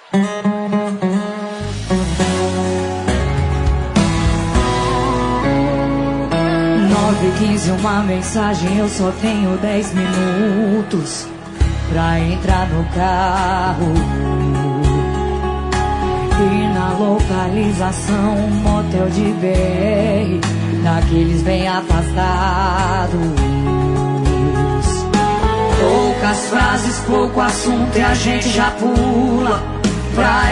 9h15, uma mensagem, eu só tenho 10 minutos pra entrar no carro. E na localização, um motel de BR, daqueles bem afastados. Poucas frases, pouco assunto e a gente já pula pra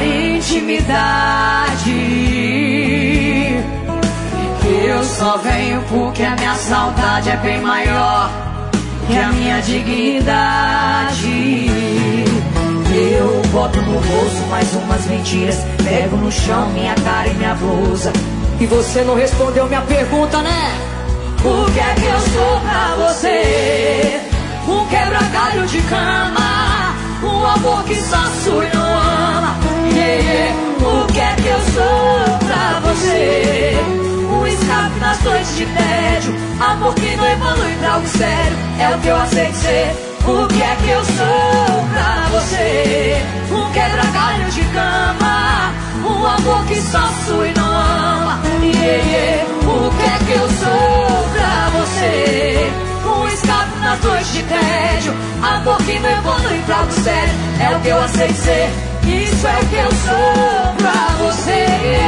intimidade. Eu só venho porque a minha saudade é bem maior que a minha dignidade. Eu boto no bolso mais umas mentiras, pego no chão minha cara e minha blusa. E você não respondeu minha pergunta, né? O que é que eu sou pra você? Um quebra-galho de cama, um amor que só sua e não ama. O que é que eu sou pra você? Um escape nas noites de tédio, amor que não evolui pra algo sério, é o que eu aceito ser. O que é que eu sou pra você? Um quebra-galho de cama, um amor que só sua e não ama. O que é que eu sou pra você? Um escape nas noites de tédio, amor que não evolui pra algo sério, é o que eu aceito ser. Isso é o que eu sou pra você.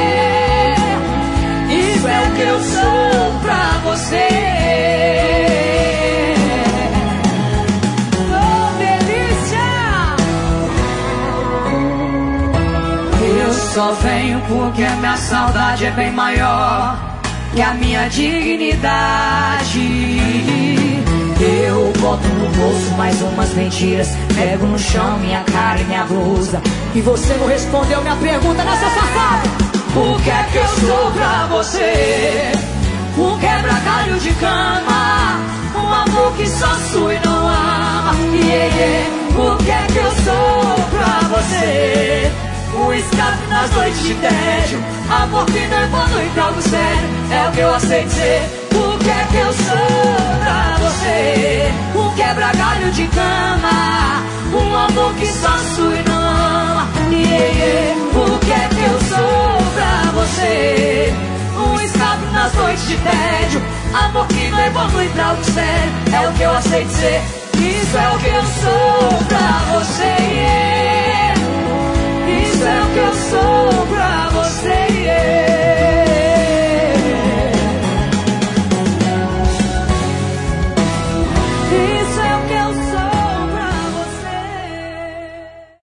Isso é o que eu sou pra você. Oh, delícia! Eu só venho porque a minha saudade é bem maior que a minha dignidade. Eu boto no bolso mais umas mentiras, pego no chão minha cara e minha blusa. E você não respondeu minha pergunta nessa safada. O que é que eu sou pra você? Um quebra-galho de cama, um amor que só sua e não ama. O que é que eu sou pra você? Um escape nas noites de tédio, amor que não evolui pra algo sério, é o que eu aceito ser. O que é que eu sou pra você? Um quebra-galho de cama, um amor que só sua e não ama. O que é que eu sou pra você? Um escape nas noites de tédio, amor que não evolui pra algo sério, é o que eu aceito ser. Isso é o que eu sou pra você.